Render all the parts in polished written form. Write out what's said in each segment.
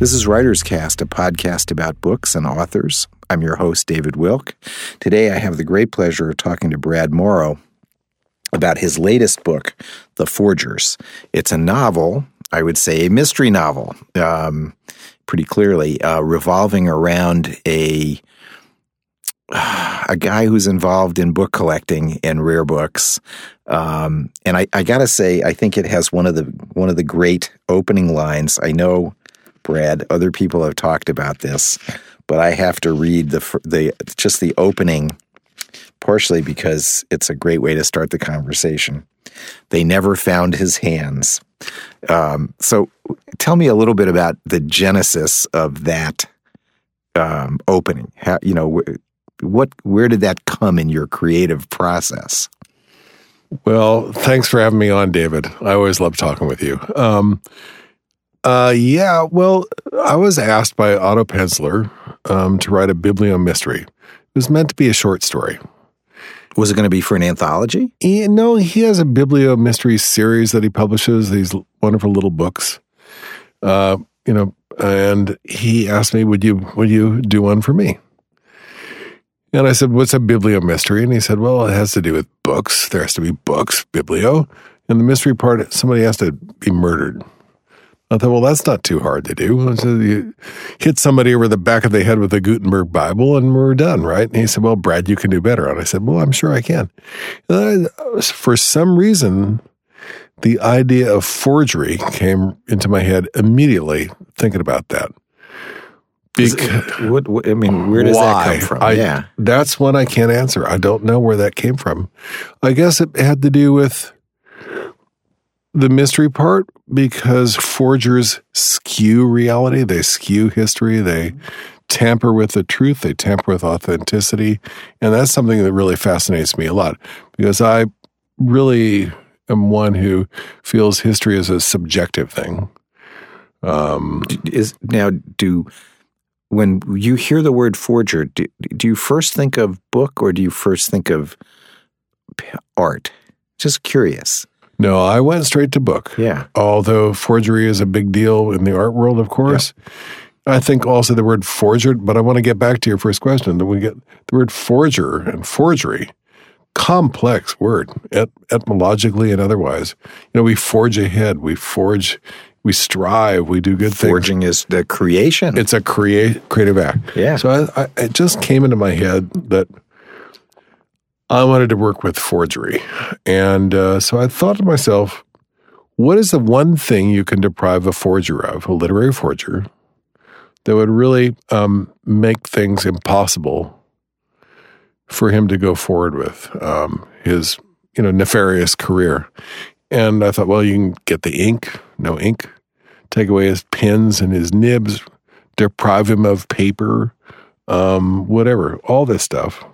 This is Writer's Cast, a podcast about books and authors. I'm your host, David Wilk. Today I have the great pleasure of talking to Brad Morrow about his latest book, The Forgers. It's a novel, I would say a mystery novel, pretty clearly, revolving around a guy who's involved in book collecting and rare books. And I gotta say, I think it has one of the great opening lines. I know, Brad, other people have talked about this, but I have to read the opening, partially because it's a great way to start the conversation. They never found his hands. So tell me a little bit about the genesis of that opening. How, where did that come in your creative process? Well, thanks for having me on, David. I always love talking with you. I was asked by Otto Penzler to write a bibliomystery. It was meant to be a short story. Was it going to be for an anthology? No, he has a bibliomystery series that he publishes, these wonderful little books. And he asked me, would you do one for me? And I said, what's a bibliomystery? And he said, well, it has to do with books. There has to be books, biblio. And the mystery part, somebody has to be murdered. I thought, well, that's not too hard to do. So you hit somebody over the back of the head with a Gutenberg Bible and we're done, right? And he said, well, Brad, you can do better. And I said, well, I'm sure I can. And for some reason, the idea of forgery came into my head immediately thinking about that. Where does that come from? That's one I can't answer. I don't know where that came from. I guess it had to do with the mystery part, because forgers skew reality. They skew history. They tamper with the truth. They tamper with authenticity. And that's something that really fascinates me a lot, because I really am one who feels history is a subjective thing. When you hear the word forger, do you first think of book or do you first think of art? Just curious. No, I went straight to book. Yeah. Although forgery is a big deal in the art world, of course. Yeah. I think also the word forger, but I want to get back to your first question. That we get the word forger and forgery, complex word, etymologically and otherwise. We forge ahead. We strive. We do good things. Forging is the creation. It's a creative act. Yeah. So it just came into my head that I wanted to work with forgery. And so I thought to myself, what is the one thing you can deprive a forger of, a literary forger, that would really make things impossible for him to go forward with his nefarious career? And I thought, well, you can get the ink, no ink, take away his pens and his nibs, deprive him of paper, whatever, all this stuff.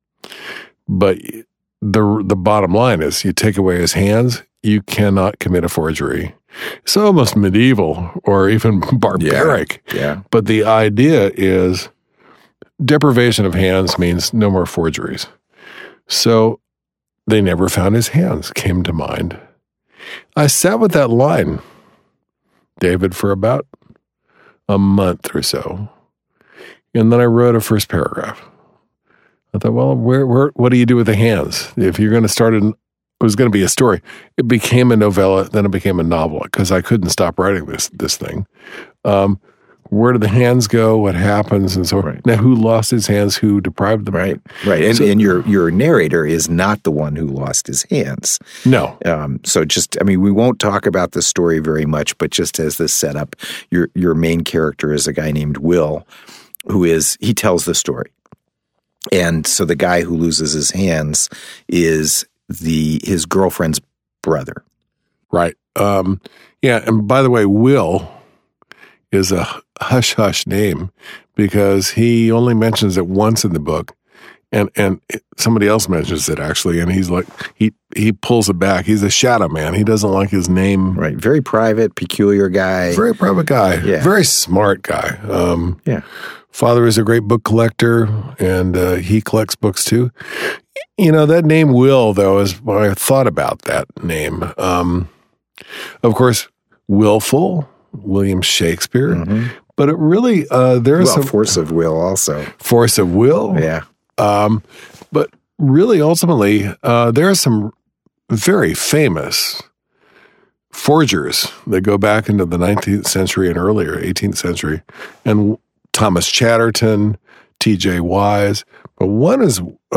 But the bottom line is, you take away his hands, you cannot commit a forgery. It's almost medieval or even barbaric. Yeah. But the idea is deprivation of hands means no more forgeries. So they never found his hands came to mind. I sat with that line, David, for about a month or so. And then I wrote a first paragraph. I thought, well, what do you do with the hands? If you're going to start it was going to be a story. It became a novella, then it became a novel, because I couldn't stop writing this thing. Where do the hands go? What happens? And so right. Now, who lost his hands? Who deprived them? Right. And your narrator is not the one who lost his hands. No. So we won't talk about the story very much, but just as this setup, your main character is a guy named Will, he tells the story. And so the guy who loses his hands is his girlfriend's brother. Right. And by the way, Will is a hush-hush name because he only mentions it once in the book. And somebody else mentions it, actually, and he's like, he pulls it back. He's a shadow man. He doesn't like his name. Right. Very private, peculiar guy. Very private guy. Yeah. Very smart guy. Father is a great book collector, and he collects books too. That name Will, though, is when I thought about that name. Of course, willful, William Shakespeare, But it really, there's some force of will also. Force of will. Yeah. But really, ultimately, there are some very famous forgers that go back into the 19th century and earlier, 18th century, and Thomas Chatterton, T.J. Wise. But one is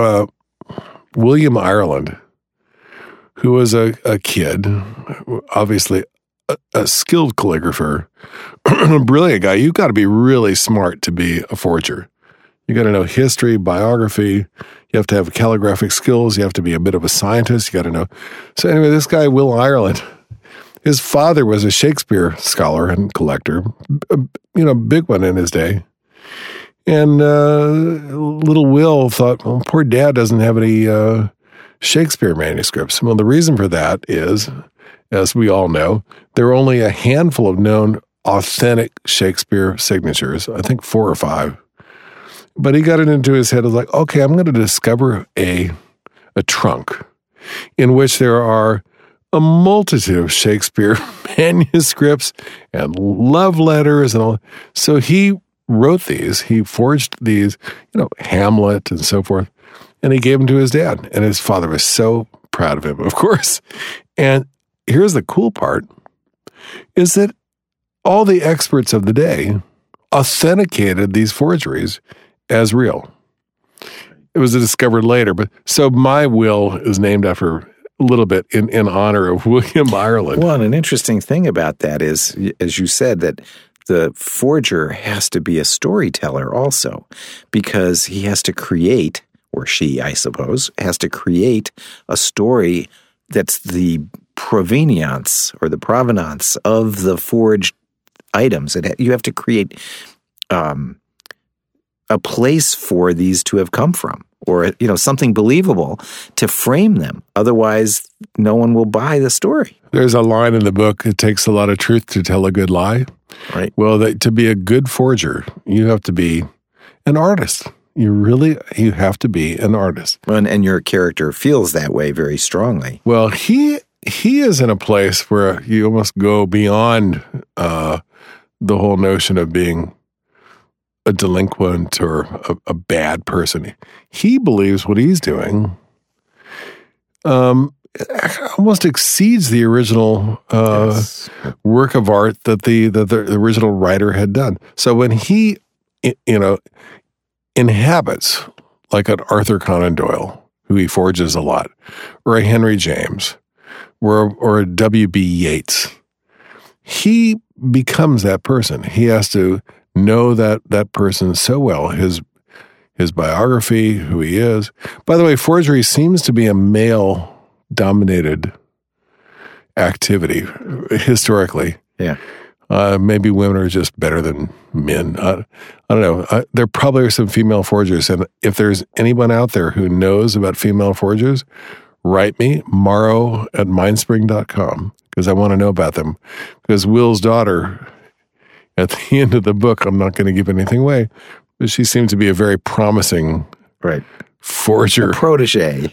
William Ireland, who was a kid, obviously a skilled calligrapher, a brilliant guy. You've got to be really smart to be a forger. You got to know history, biography. You have to have calligraphic skills. You have to be a bit of a scientist. You got to know. So anyway, this guy, Will Ireland, his father was a Shakespeare scholar and collector, big one in his day. And little Will thought, well, poor dad doesn't have any Shakespeare manuscripts. Well, the reason for that is, as we all know, there are only a handful of known authentic Shakespeare signatures, I think 4 or 5. But he got it into his head, like, okay, I'm going to discover a trunk in which there are a multitude of Shakespeare manuscripts and love letters and all. So he wrote these, he forged these, Hamlet and so forth, and he gave them to his dad. And his father was so proud of him, of course. And here's the cool part, is that all the experts of the day authenticated these forgeries as real. It was discovered later, but so my will is named after a little bit in honor of William Ireland. Well, and an interesting thing about that is, as you said, that the forger has to be a storyteller also, because he has to create, or she, I suppose, has to create a story that's the provenance or the provenance of the forged items. You have to create a place for these to have come from, or something believable to frame them. Otherwise, no one will buy the story. There's a line in the book, it takes a lot of truth to tell a good lie. Right. Well, to be a good forger, you have to be an artist. You have to be an artist. And your character feels that way very strongly. Well, he is in a place where you almost go beyond the whole notion of being a delinquent or a bad person. He believes what he's doing almost exceeds the original work of art that the original writer had done. So when he, inhabits like an Arthur Conan Doyle, who he forges a lot, or a Henry James, or a W.B. Yeats, he becomes that person. He has to know that person so well, his biography, who he is. By the way, forgery seems to be a male-dominated activity historically. Yeah. Maybe women are just better than men. I don't know. There probably are some female forgers, and if there's anyone out there who knows about female forgers, write me, morrow@mindspring.com, because I want to know about them. Because Will's daughter, at the end of the book, I'm not going to give anything away, but she seems to be a very promising forger. A protege.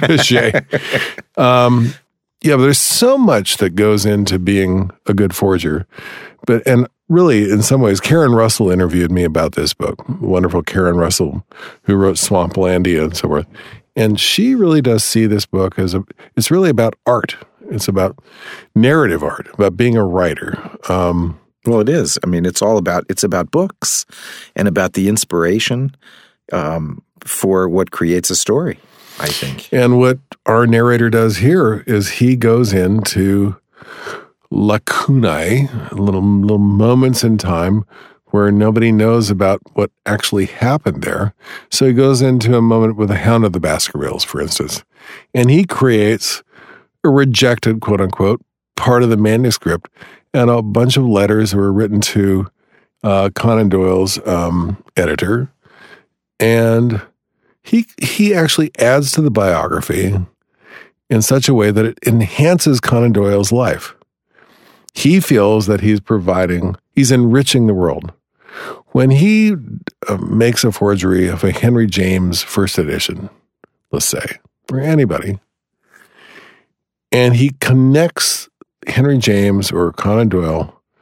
Yeah, but there's so much that goes into being a good forger. And really, in some ways, Karen Russell interviewed me about this book, wonderful Karen Russell, who wrote Swamplandia and so forth. And she really does see this book as it's really about art. It's about narrative art, about being a writer. Well, it is. I mean, it's about books and about the inspiration for what creates a story, I think. And what our narrator does here is he goes into lacunae, little moments in time where nobody knows about what actually happened there. So he goes into a moment with the Hound of the Baskervilles, for instance, and he creates a rejected, quote unquote, part of the manuscript and a bunch of letters that were written to Conan Doyle's editor. And he actually adds to the biography in such a way that it enhances Conan Doyle's life. He feels that he's enriching the world. When he makes a forgery of a Henry James first edition, let's say, or anybody, and he connects Henry James or Conan Doyle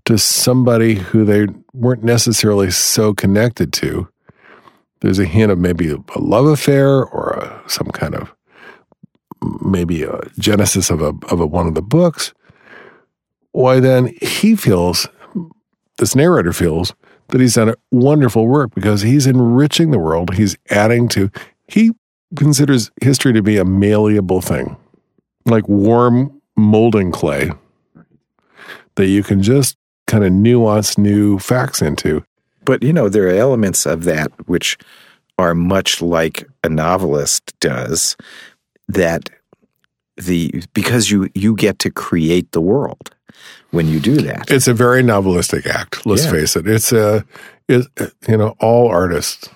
to somebody who they weren't necessarily so connected to. There's a hint of maybe a love affair or some kind of maybe a genesis of one of the books. Why then this narrator feels that he's done wonderful work because he's enriching the world. He considers history to be a malleable thing, like warm molding clay that you can just kind of nuance new facts into. But, there are elements of that which are much like a novelist does, that because you get to create the world when you do that. It's a very novelistic act, let's face it. It's all artists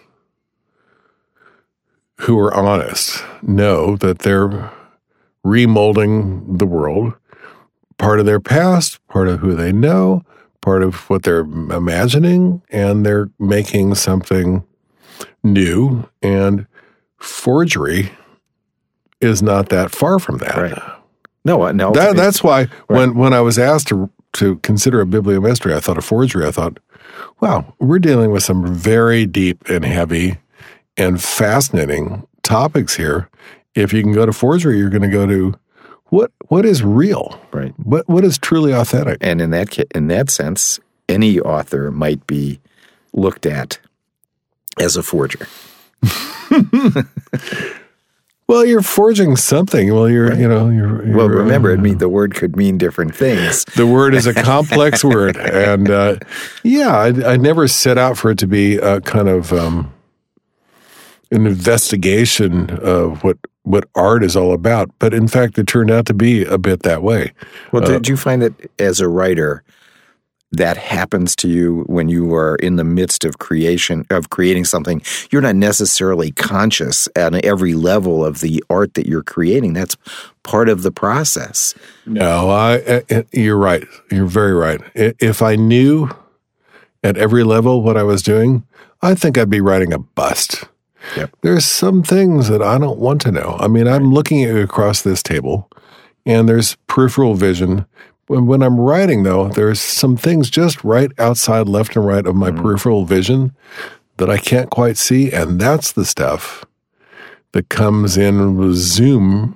who are honest know that they're remolding the world, part of their past, part of who they know, part of what they're imagining, and they're making something new. And forgery is not that far from that. Right. No. That's why when I was asked to consider a bibliomystery, I thought of forgery. I thought, wow, we're dealing with some very deep and heavy and fascinating topics here. If you can go to forgery, you're going to go to what is real, right? What is truly authentic? And in that sense, any author might be looked at as a forger. Well, you're forging something. Well, you're. Well, remember, the word could mean different things. The word is a complex word, and I never set out for it to be a kind of an investigation of what art is all about. But in fact, it turned out to be a bit that way. Well, did you find that as a writer, that happens to you when you are in the midst of creating something? You're not necessarily conscious at every level of the art that you're creating. That's part of the process. No, you're right. You're very right. If I knew at every level what I was doing, I think I'd be writing a bust. Yep. There's some things that I don't want to know. I mean, I'm looking at you across this table, and there's peripheral vision. When I'm writing, though, there's some things just right outside left and right of my peripheral vision that I can't quite see, and that's the stuff that comes in with zoom,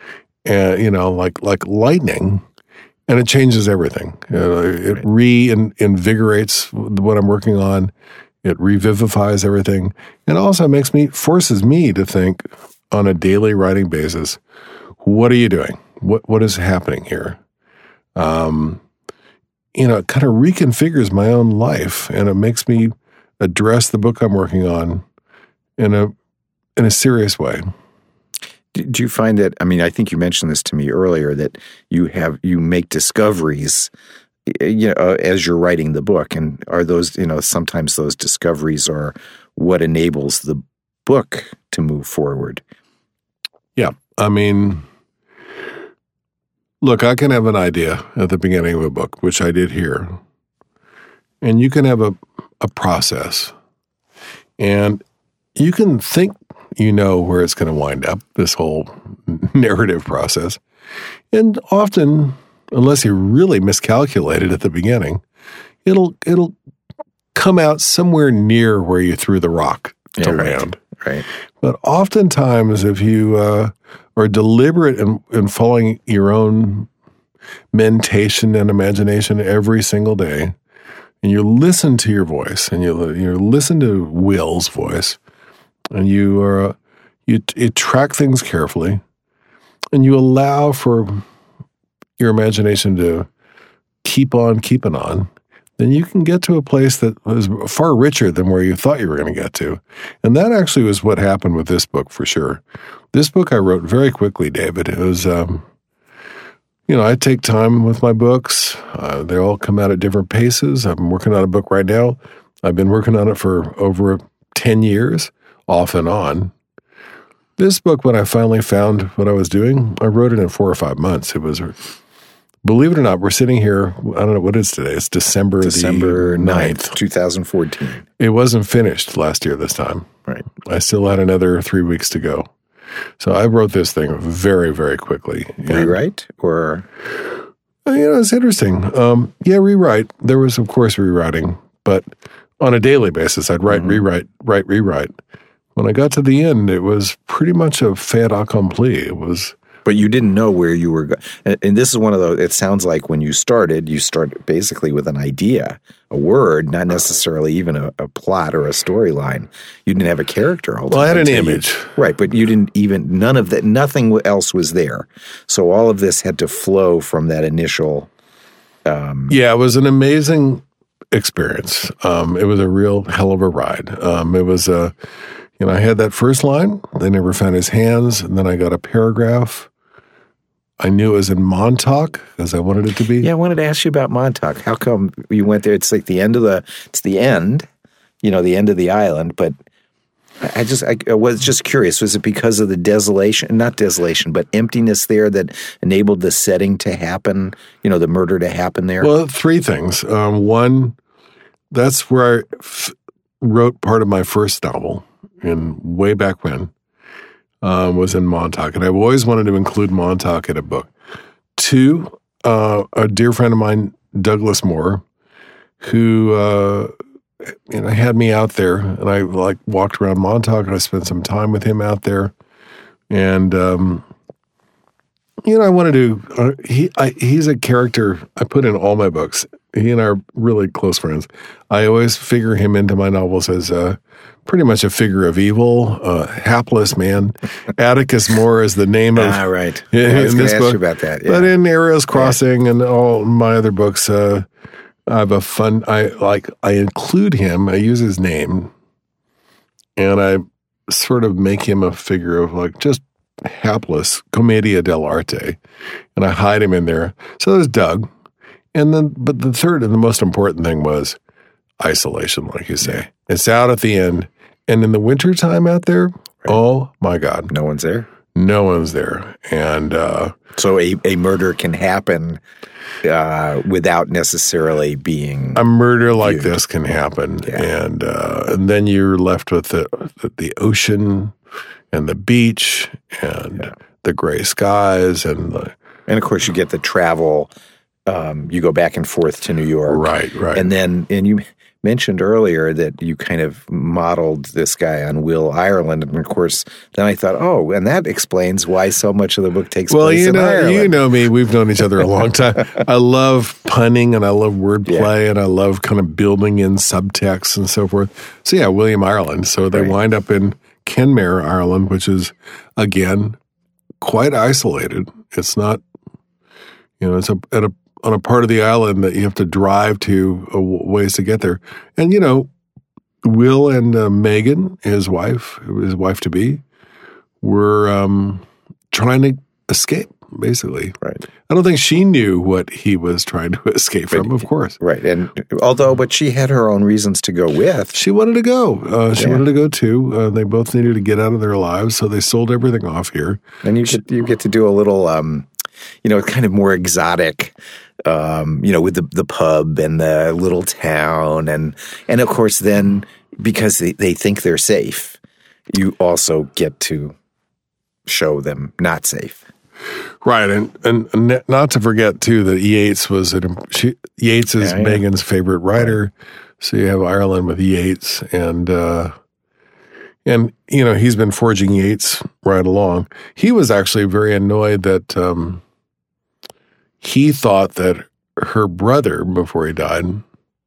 like lightning, and it changes everything. It reinvigorates what I'm working on. It revivifies everything, and also forces me to think on a daily writing basis. What are you doing? What is happening here? It kind of reconfigures my own life, and it makes me address the book I'm working on in a serious way. Do you find that? I mean, I think you mentioned this to me earlier, that you make discoveries, as you're writing the book, and are those, sometimes those discoveries are what enables the book to move forward. Yeah, I mean, look, I can have an idea at the beginning of a book, which I did here, and you can have a process, and you can think where it's going to wind up, this whole narrative process, and often, unless you really miscalculated at the beginning, it'll come out somewhere near where you threw the rock to land. Right. But oftentimes, if you are deliberate in following your own mentation and imagination every single day, and you listen to your voice, and you listen to Will's voice, and you track things carefully, and you allow for your imagination to keep on keeping on, then you can get to a place that is far richer than where you thought you were going to get to. And that actually was what happened with this book for sure. This book I wrote very quickly, David. It was, I take time with my books. They all come out at different paces. I'm working on a book right now. I've been working on it for over 10 years, off and on. This book, when I finally found what I was doing, I wrote it in 4 or 5 months. It was, believe it or not, we're sitting here, I don't know what it is today. It's December 9th, 2014. It wasn't finished last year this time. Right. I still had another 3 weeks to go. So I wrote this thing very, very quickly. Rewrite or? It's interesting. Rewrite. There was, of course, rewriting, but on a daily basis, I'd write, rewrite. When I got to the end, it was pretty much a fait accompli. It was. But you didn't know where you were going. And this is one of those, it sounds like when you started basically with an idea, a word, not necessarily even a plot or a storyline. You didn't have a character. Well, I had an image. Right, but you didn't even, none of that, nothing else was there. So all of this had to flow from that initial. It was an amazing experience. It was a real hell of a ride. It was I had that first line, they never found his hands, and then I got a paragraph. I knew it was in Montauk because I wanted it to be. Yeah, I wanted to ask you about Montauk. How come you went there? It's like the end of the end of the island. But I was just curious. Was it because of the not desolation, but emptiness there that enabled the setting to happen, the murder to happen there? Well, three things. One, that's where I wrote part of my first novel way back when. Was in Montauk, and I've always wanted to include Montauk in a book. Two, a dear friend of mine, Douglas Moore, who had me out there, and I walked around Montauk, and I spent some time with him out there, and I wanted to. He's a character I put in all my books. He and I are really close friends. I always figure him into my novels as pretty much a figure of evil, hapless man. Atticus Moore is the name of. Right. In I was this ask book. You about that. Yeah. But in Ariel's Crossing and all my other books, I have a fun. I include him. I use his name, and I sort of make him a figure of just hapless commedia dell'arte, and I hide him in there. So there's Doug. And then, but the third and the most important thing was isolation, like you say. It's out at the end. And in the wintertime out there, Oh my God. No one's there? No one's there. And so a murder can happen without necessarily being a murder like viewed. this can happen. Yeah. And then you're left with the ocean and the beach and the gray skies and of course you get the travel. You go back and forth to New York. Right. And you mentioned earlier that you kind of modeled this guy on Will Ireland. And of course, then I thought, and that explains why so much of the book takes place in Ireland. You know me. We've known each other a long time. I love punning and I love wordplay and I love kind of building in subtext and so forth. So William Ireland. So they wind up in Kenmare, Ireland, which is, again, quite isolated. It's not, it's on a part of the island that you have to drive to ways to get there. And, Will and Megan, his wife to be, were trying to escape, basically. Right. I don't think she knew what he was trying to escape from, of course. Right. And but she had her own reasons to go with. She wanted to go. She wanted to go too. They both needed to get out of their lives, so they sold everything off here. And you get to do a little, kind of more exotic, with the pub and the little town. And of course, then because they think they're safe, you also get to show them not safe. Right. And not to forget, too, that Yeats Yeats is Megan's favorite writer. So you have Ireland with Yeats. And he's been forging Yeats right along. He was actually very annoyed that he thought that her brother, before he died,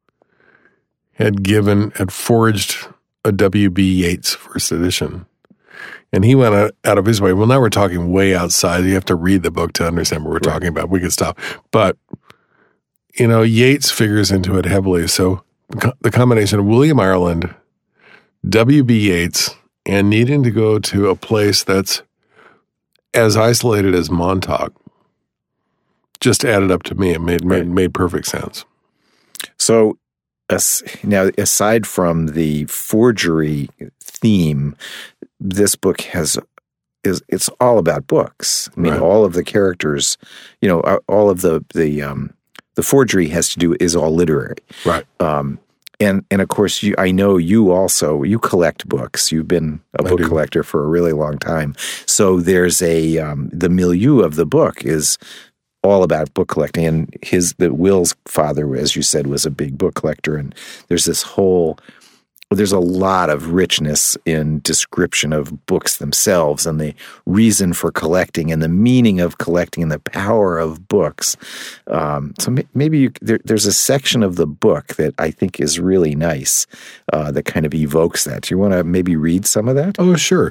had forged a W.B. Yeats first edition. And he went out of his way. Well, now we're talking way outside. You have to read the book to understand what we're talking about. We could stop. But, Yeats figures into it heavily. So the combination of William Ireland, W.B. Yeats, and needing to go to a place that's as isolated as Montauk just added up to me. It made perfect sense. So now, aside from the forgery theme, this book it's all about books. I mean, all of the characters, all of the forgery is all literary, right? And of course, I know you collect books. You've been a book collector for a really long time. So there's the milieu of the book is all about book collecting. And Will's father, as you said, was a big book collector. And there's a lot of richness in description of books themselves and the reason for collecting and the meaning of collecting and the power of books. So maybe there's a section of the book that I think is really nice that kind of evokes that. Do you want to maybe read some of that? Oh, sure.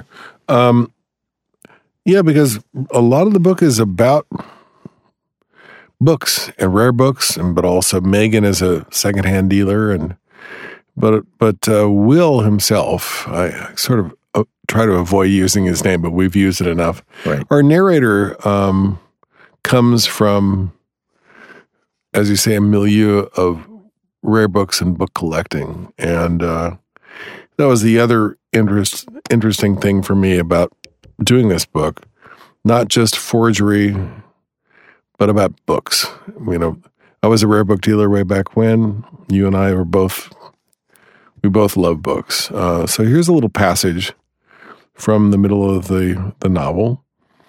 Yeah, because a lot of the book is about books and rare books, but also Megan is a secondhand dealer, but Will himself, I sort of try to avoid using his name, but we've used it enough. Right. Our narrator comes from, as you say, a milieu of rare books and book collecting, and that was the other interesting thing for me about doing this book, not just forgery, but about books. I was a rare book dealer way back when. You and I we both love books. So here's a little passage from the middle of the novel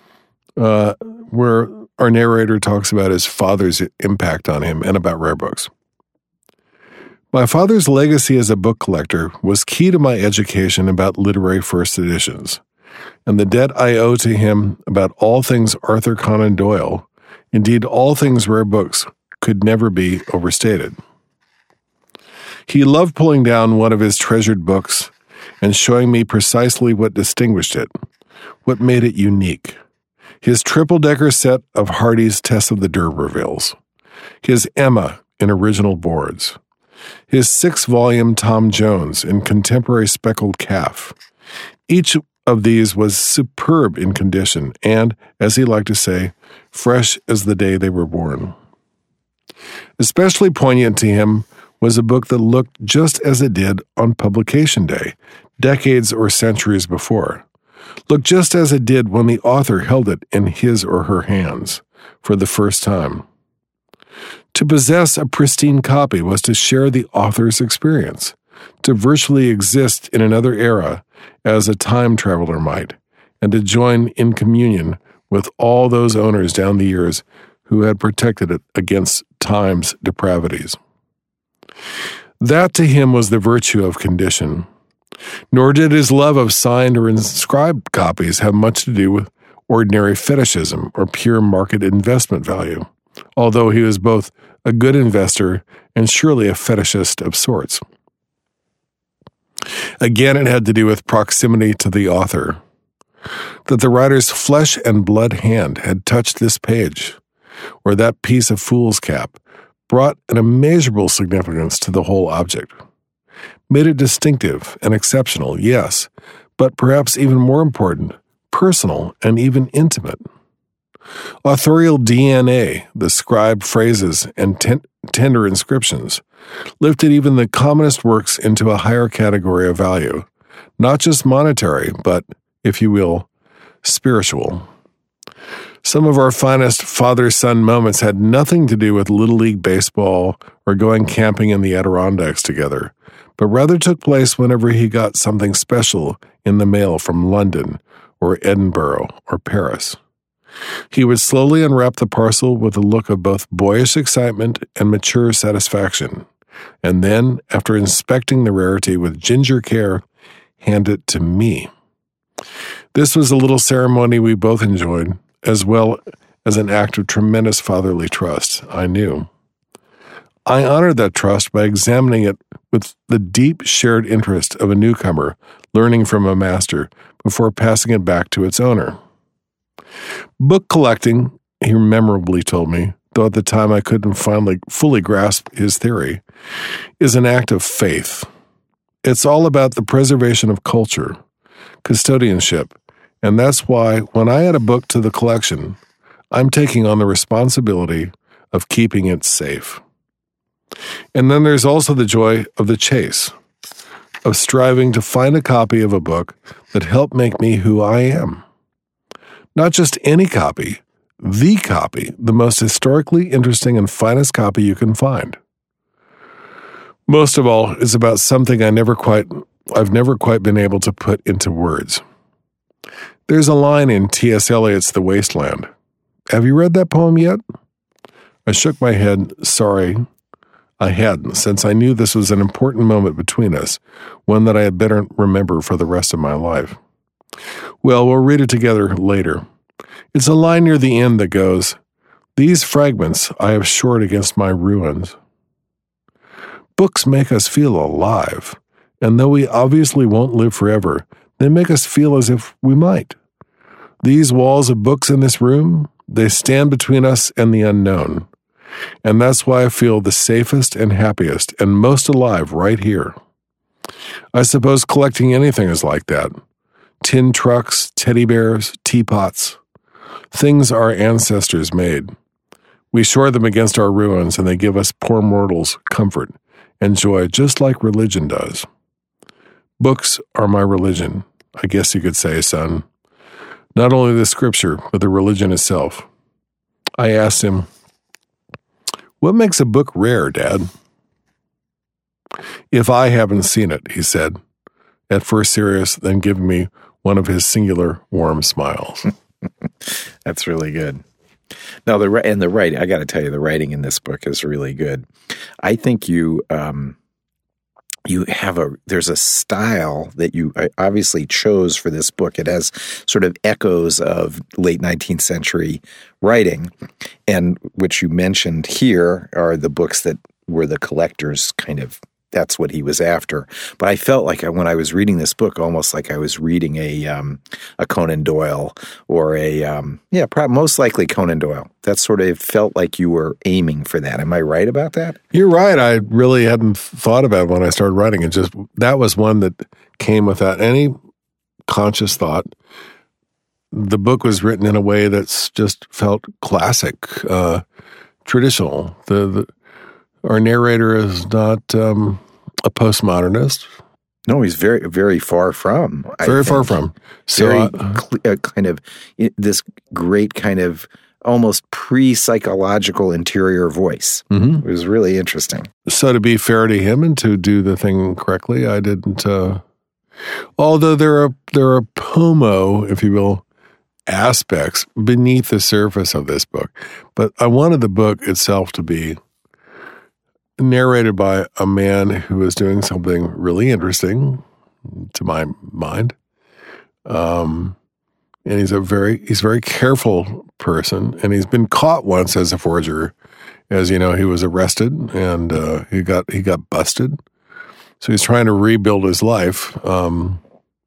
where our narrator talks about his father's impact on him and about rare books. My father's legacy as a book collector was key to my education about literary first editions, and the debt I owe to him about all things Arthur Conan Doyle, indeed all things rare books, could never be overstated. He loved pulling down one of his treasured books and showing me precisely what distinguished it, what made it unique. His triple-decker set of Hardy's Tess of the D'Urbervilles, his Emma in original boards, his 6-volume Tom Jones in contemporary speckled calf. Each of these was superb in condition and, as he liked to say, fresh as the day they were born. Especially poignant to him was a book that looked just as it did on publication day, decades or centuries before. Looked just as it did when the author held it in his or her hands for the first time. To possess a pristine copy was to share the author's experience, to virtually exist in another era as a time traveler might, and to join in communion with all those owners down the years who had protected it against time's depravities. That to him was the virtue of condition. Nor did his love of signed or inscribed copies have much to do with ordinary fetishism or pure market investment value, although he was both a good investor and surely a fetishist of sorts. Again, it had to do with proximity to the author, that the writer's flesh and blood hand had touched this page, or that piece of fool's cap, brought an immeasurable significance to the whole object, made it distinctive and exceptional, yes, but perhaps even more important, personal and even intimate. Authorial DNA, the scribed phrases and tender inscriptions, lifted even the commonest works into a higher category of value, not just monetary, but, if you will, spiritual. Some of our finest father-son moments had nothing to do with Little League baseball or going camping in the Adirondacks together, but rather took place whenever he got something special in the mail from London or Edinburgh or Paris. He would slowly unwrap the parcel with a look of both boyish excitement and mature satisfaction, and then, after inspecting the rarity with ginger care, hand it to me. This was a little ceremony we both enjoyed, as well as an act of tremendous fatherly trust, I knew. I honored that trust by examining it with the deep shared interest of a newcomer learning from a master before passing it back to its owner. Book collecting, he memorably told me, though at the time I couldn't fully grasp his theory, is an act of faith. It's all about the preservation of culture, custodianship, and that's why when I add a book to the collection, I'm taking on the responsibility of keeping it safe. And then there's also the joy of the chase, of striving to find a copy of a book that helped make me who I am. Not just any copy, the most historically interesting and finest copy you can find. Most of all, it's about something I've never quite been able to put into words. There's a line in T.S. Eliot's The Waste Land. Have you read that poem yet? I shook my head. Sorry, I hadn't, since I knew this was an important moment between us, one that I had better remember for the rest of my life. Well, we'll read it together later. It's a line near the end that goes, "These fragments I have shored against my ruins." Books make us feel alive, and though we obviously won't live forever, they make us feel as if we might. These walls of books in this room, they stand between us and the unknown. And that's why I feel the safest and happiest and most alive right here. I suppose collecting anything is like that. Tin trucks, teddy bears, teapots. Things our ancestors made. We shore them against our ruins, and they give us poor mortals comfort and joy just like religion does. Books are my religion, I guess you could say, son. Not only the scripture, but the religion itself. I asked him, "What makes a book rare, Dad?" "If I haven't seen it," he said, at first serious, then giving me one of his singular warm smiles. That's really good. No, the writing, I got to tell you, the writing in this book is really good. I think you there's a style that you obviously chose for this book. It has sort of echoes of late 19th century writing, and which you mentioned here are the books that were the collector's kind of, that's what he was after. But I felt like when I was reading this book, almost like I was reading a Conan Doyle or most likely Conan Doyle. That sort of felt like you were aiming for that. Am I right about that? You're right. I really hadn't thought about it when I started writing. It just, that was one that came without any conscious thought. The book was written in a way that's just felt classic, traditional. Our narrator is not a postmodernist. No, he's very, very far from. Very far from. So kind of this great kind of almost pre-psychological interior voice. Mm-hmm. It was really interesting. So to be fair to him and to do the thing correctly, I didn't. Although there are pomo, if you will, aspects beneath the surface of this book, but I wanted the book itself to be narrated by a man who is doing something really interesting, to my mind, and he's a very careful person, and he's been caught once as a forger. As you know, he was arrested and he got busted. So he's trying to rebuild his life on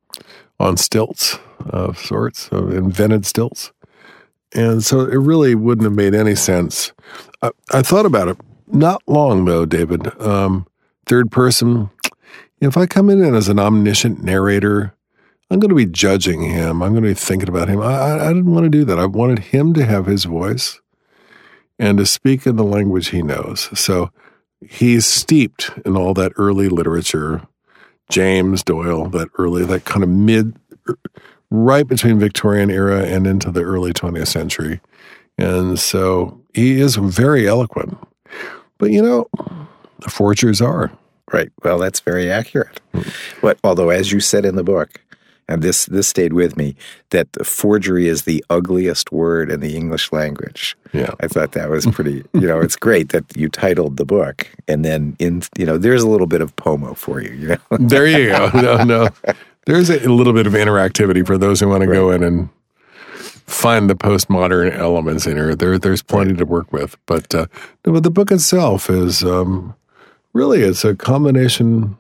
stilts of sorts, of invented stilts, and so it really wouldn't have made any sense. I thought about it. Not long, though, David. Third person, if I come in as an omniscient narrator, I'm going to be judging him. I'm going to be thinking about him. I didn't want to do that. I wanted him to have his voice and to speak in the language he knows. So he's steeped in all that early literature, James Doyle, that kind of right between Victorian era and into the early 20th century. And so he is very eloquent. But, the forgers are. Right. Well, that's very accurate. But although, as you said in the book, and this stayed with me, that forgery is the ugliest word in the English language. Yeah. I thought that was pretty, it's great that you titled the book. And then, there's a little bit of pomo for you, There you go. No. There's a little bit of interactivity for those who want to go in and find the postmodern elements in here. There's plenty to work with, but the book itself is really, it's a combination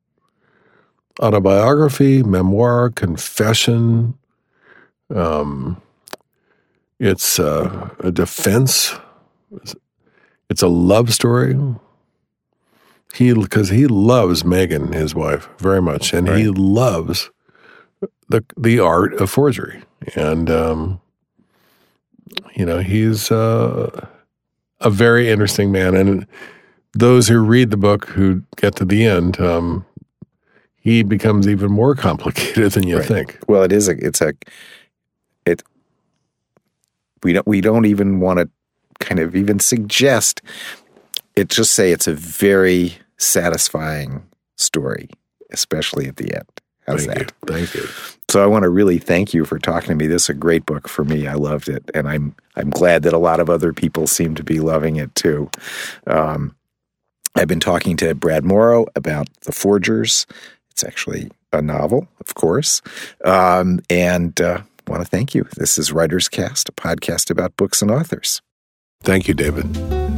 autobiography, memoir, confession. It's a defense. It's a love story. Because he loves Megan, his wife, very much, and he loves the art of forgery. And, he's a very interesting man. And those who read the book, who get to the end, he becomes even more complicated than you think. Well, we don't even want to kind of even suggest it. Just say it's a very satisfying story, especially at the end. How's that? Thank you. So I want to really thank you for talking to me. This is a great book for me. I loved it, and I'm glad that a lot of other people seem to be loving it too. I've been talking to Brad Morrow about The Forgers. It's actually a novel, of course, and want to thank you. This is Writers Cast, a podcast about books and authors. Thank you, David.